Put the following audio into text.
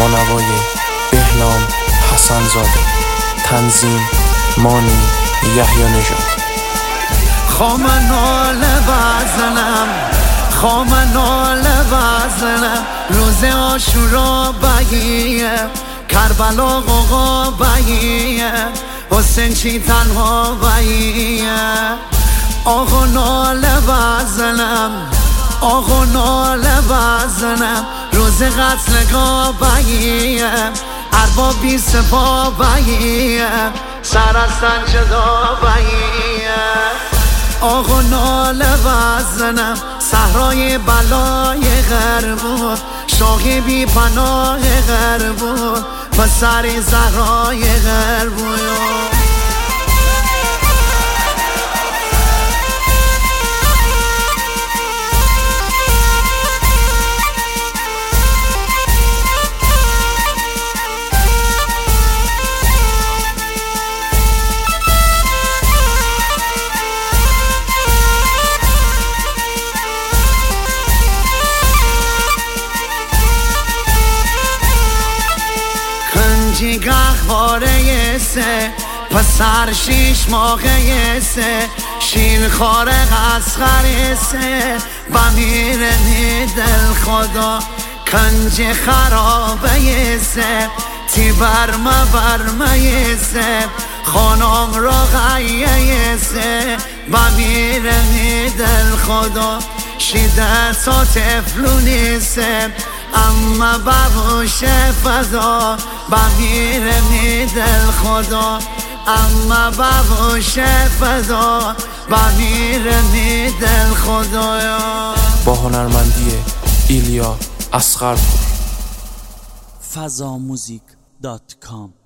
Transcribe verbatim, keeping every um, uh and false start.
با نوای بهنام حسن‌زاده، تنظیم مانی یحیی نژاد. خوام ناله بزنم، خوام ناله بزنم، روز عاشورا بگیه، کربلا قوقا بگیه، حسین چی تنها بگیه. آقا ناله بزنم، آقا ناله بزنم، روز قتلگاه بگیه، ارباب بی سپاه بگیه، سر از سنجدا بگیه. آقا ناله بزنم، صحرای بلای غربو، شاقی بی پناه غربو، پسر زهرای غربو. کنجی گهواره سه، پسر شیش ماهه سه، شیر خارق اصغر سه، بمیرنی دل خدا. کنج خرابه سه، تی برمه برمه سه، خانم را غیه سه، بمیرنی دل خدا. شیده تا تفلونی سه، اما بابوش فضا، بمیرنی دل خدا، اما بابوش فضا، بمیرنی دل خدا. با هنرمندی ایلیا اصغرپور. فضاموزیک دات کام